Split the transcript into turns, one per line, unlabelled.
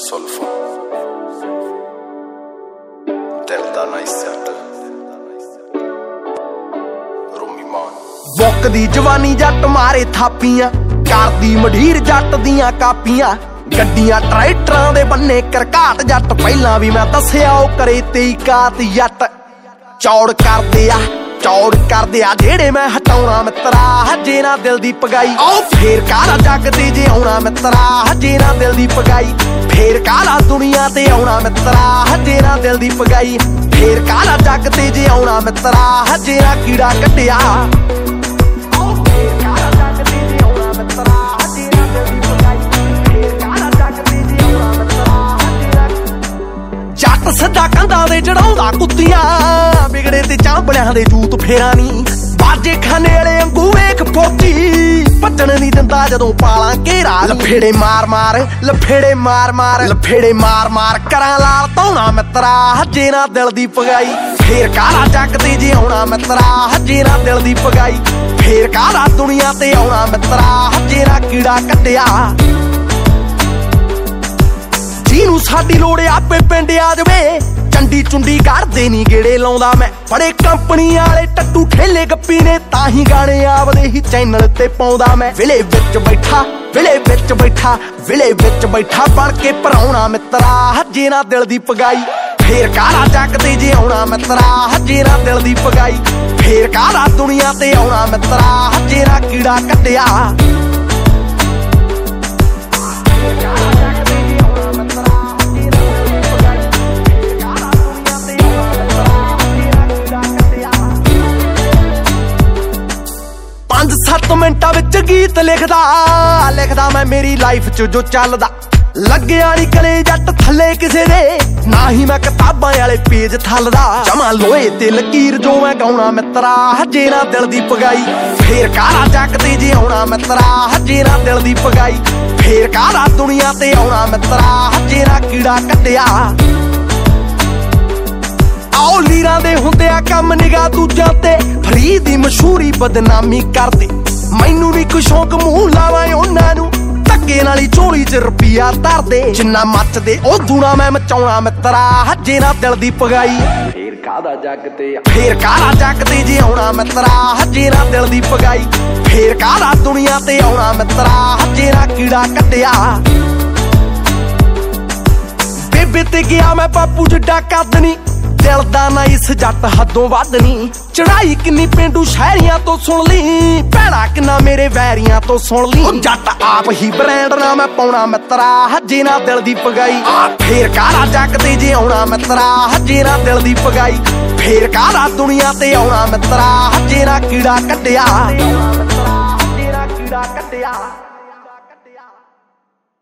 ਸੁਲਫਾ ਦਿਲ ਦਾ ਨਾਈਸ ਸੈਟ ਰੂਮੀ ਮਾਨ
ਬੁੱਕ ਦੀ ਜਵਾਨੀ ਜੱਟ ਮਾਰੇ ਥਾਪੀਆਂ ਕਰਦੀ ਮਢੀਰ ਜੱਟ ਦੀਆਂ ਕਾਪੀਆਂ ਗੱਡੀਆਂ ਟਰੈਕਟਰਾਂ ਦੇ ਬੰਨੇ ਕਰਕਾਟ ਜੱਟ ਪਹਿਲਾਂ ਵੀ ਮੈਂ ਦੱਸਿਆ ਉਹ ਕਰੇ 23 ਕਾਤ ਜੱਟ ਚੌੜ ਕਰਦੇ ਆ ਜਿਹੜੇ ਮੈਂ ਹਟਾਉਣਾ ਮਿੱਤਰਾ ਹਜੇ ਨਾ ਦਿਲ ਦੀ ਪਗਾਈ ਆਓ ਫੇਰ ਕਾਲਾ ਜੱਗ ਤੇ ਜੇ ਆਉਣਾ ਮਿੱਤਰਾ ਹਜੇ ਨਾ ਦਿਲ ਦੀ ਪਗਾਈ ਫੇਰ ਕਾਲਾ ਦੁਨੀਆ ਤੇ ਆਉਣਾ ਮਿੱਤਰਾ ਹਜੇ ਨਾ ਦਿਲ ਦੀ ਪਗਾਈ ਫੇਰ ਕਾਲਾ ਜੱਗ ਤੇ ਜੇ ਆਉਣਾ ਮਿੱਤਰਾ ਹਜੇ ਨਾ ਕੀੜਾ ਕੱਟਿਆ ਜੱਟ ਸਿੱਧਾ ਕੰਧਾਂ ਦੇ ਚੜਾਉਂਦਾ ਕੁੱਤੀਆਂ ਵਿਗੜੇ ਤੇ ਚਾਂਬੜਿਆਂ ਦੇ ਜੂਤ ਫੇਰਾ ਨੀ ਬਾਜੇ ਖਾਨੇ ਵਾਲੇ ਅੰਗੂ ਵੇਖ ਫੋਕੀ ਭੱਜਣ ਨਹੀਂ ਦਿੰਦਾ ਜਦੋਂ ਪਾਲਾਂ ਘੇਰਾ ਲਫੇੜੇ ਮਾਰ ਕਰਾਂ ਲਾਲ ਧੌਣਾ ਮਿੱਤਰਾ ਹਜੇ ਨਾ ਦਿਲ ਦੀ ਪਗਾਈ ਫੇਰ ਕਾਲਾ ਜੱਗ ਤੇ ਜੇ ਆਉਣਾ ਮਿੱਤਰਾ ਹਜੇ ਨਾ ਦਿਲ ਦੀ ਪਗਾਈ ਫੇਰ ਕਾਲਾ ਦੁਨੀਆ ਤੇ ਆਉਣਾ ਮਿੱਤਰਾ ਹਜੇ ਨਾ ਕੀੜਾ ਕੱਟਿਆ ਜਿਹਨੂੰ ਸਾਡੀ ਲੋੜ ਆਪੇ ਪਿੰਡ ਆ ਜਾਵੇ ਚੰਡੀ ਚੁੰਡੀ ਕਰਦੇ ਨੀ ਗੇੜੇ ਲਾਉਂਦਾ ਮੈਂ ਬੜੇ ਕੰਪਨੀ ਵਾਲੇ ਟੱਟੂ ਠੇਲੇ ਗੱਪੀ ਨੇ ਤਾਂ ਹੀ ਗਾਣੇ ਆਪਦੇ ਹੀ ਚੈਨਲ ਤੇ ਪਾਉਂਦਾ ਮੈਂ ਵਿਲੇ ਵਿੱਚ ਬੈਠਾ ਬਣ ਕੇ ਭਰਾਉਣਾ ਮਿੱਤਰਾ ਹਜੇ ਨਾ ਦਿਲ ਦੀ ਪਗਾਈ ਫੇਰ ਕਾਲਾ ਜੱਗ ਤੇ ਜੇ ਆਉਣਾ ਮਿੱਤਰਾ ਹਜੇ ਨਾ ਦਿਲ ਦੀ ਪਗਾਈ ਫੇਰ ਕਾਲਾ ਦੁਨੀਆ ਤੇ ਆਉਣਾ ਮਿੱਤਰਾ ਹਜੇ ਨਾ ਕੀੜਾ ਕੱਟਿਆ ਪੰਜ 7 ਮਿੰਟਾਂ ਵਿੱਚ ਗੀਤ ਲਿਖਦਾ ਮੈਂ ਮੇਰੀ ਲਾਈਫ 'ਚ ਜੋ ਚੱਲਦਾ ਲੱਗਿਆ ਨੀ ਕਲੇ ਜੱਟ ਥੱਲੇ ਕਿਸੇ ਦੇ ਨਾ ਹੀ ਮੈਂ ਕਿਤਾਬਾਂ ਵਾਲੇ ਪੇਜ ਥੱਲਦਾ ਜਮਾਂ ਲੋਹੇ ਤੇ ਲਕੀਰ ਜੋ ਮੈਂ ਗਾਉਣਾ ਮਿੱਤਰਾ ਹਜੇ ਨਾ ਦਿਲ ਦੀ ਪਗਾਈ ਫੇਰ ਕਾਲਾ ਜੱਗ ਤੇ ਜੇ ਆਉਣਾ ਮਿੱਤਰਾ ਹਜੇ ਨਾ ਦਿਲ ਦੀ ਪਗਾਈ ਫੇਰ ਕਾਲਾ ਦੁਨੀਆ ਤੇ ਆਉਣਾ ਮਿੱਤਰਾ ਹਜੇ ਨਾ ਕੀੜਾ ਕੱਟਿਆ ਆਓ ਲੀਰਾਂ ਦੇ ਹੁੰਦੇ ਆ ਕੰਮ ਨਿਗਾਹ ਦੂਜਿਆਂ ਤੇ ਫਰੀਦ ਦੀ ਮਸ਼ਹੂਰੀ ਬਦਨਾਮੀ ਕਰਦੇ ਮੈਨੂੰ ਵੀ ਕੋਈ ਸ਼ੌਕ ਮੂੰਹ ਲਾਵਾਂ ਉਹਨਾਂ ਨੂੰ ਧੱਕੇ ਨਾਲ ਹੀ ਝੋਲੀ 'ਚ ਰੁਪਈਆ ਧਰਦੇ ਜਿੰਨਾ ਮੱਚਦੇ ਉਹ ਦੂਣਾ ਮੈਂ ਮਚਾਉਣਾ ਮਿੱਤਰਾ ਹਜੇ ਨਾ ਦਿਲ ਦੀ ਪਗਾਈ ਫੇਰ ਕਾਲਾ ਜੱਗ ਤੇ ਜੇ ਆਉਣਾ ਮਿੱਤਰਾ ਹਜੇ ਨਾ ਦਿਲ ਦੀ ਪਗਾਈ ਫੇਰ ਕਾਲਾ ਦੁਨੀਆ ਤੇ ਆਉਣਾ ਮਿੱਤਰਾ ਹਜੇ ਨਾ ਕੀੜਾ ਕੱਟਿਆ ਬੇਬੇ ਤੇ ਗਿਆ ਮੈਂ ਬਾਪੂ ਜਿੱਡਾ ਕੱਦ ਨੀ ਦਿਲ ਦਾ ਨਾ ਇਸ ਜੱਟ ਹੱਦੋਂ ਵੱਧ ਨੀ ਚੜਾਈ ਕਿੰਨੀ ਪੇਂਡੂ ਸ਼ਹਿਰੀਆਂ ਤੋਂ ਸੁਣ ਲਈ ਭੈੜਾ ਕਿੰਨਾ ਮੇਰੇ ਵੈਰੀਆਂ ਤੋਂ ਸੁਣ ਲਈ ਜੱਟ ਆਪ ਹੀ ਬ੍ਰਾਂਡ ਨਾ ਮੈਂ ਪਾਉਣਾ ਮਿੱਤਰਾ ਹਜੇ ਨਾ ਦਿਲ ਦੀ ਪਗਾਈ ਫੇਰ ਕਾਲਾ ਜੱਗ ਤੇ ਜੇ ਆਉਣਾ ਮਿੱਤਰਾ ਹਜੇ ਨਾ ਦਿਲ ਦੀ ਪਗਾਈ ਫੇਰ ਕਾਲਾ ਦੁਨੀਆ ਤੇ ਆਉਣਾ ਮਿੱਤਰਾ ਹਜੇ ਨਾ ਕੀੜਾ ਕੱਟਿਆ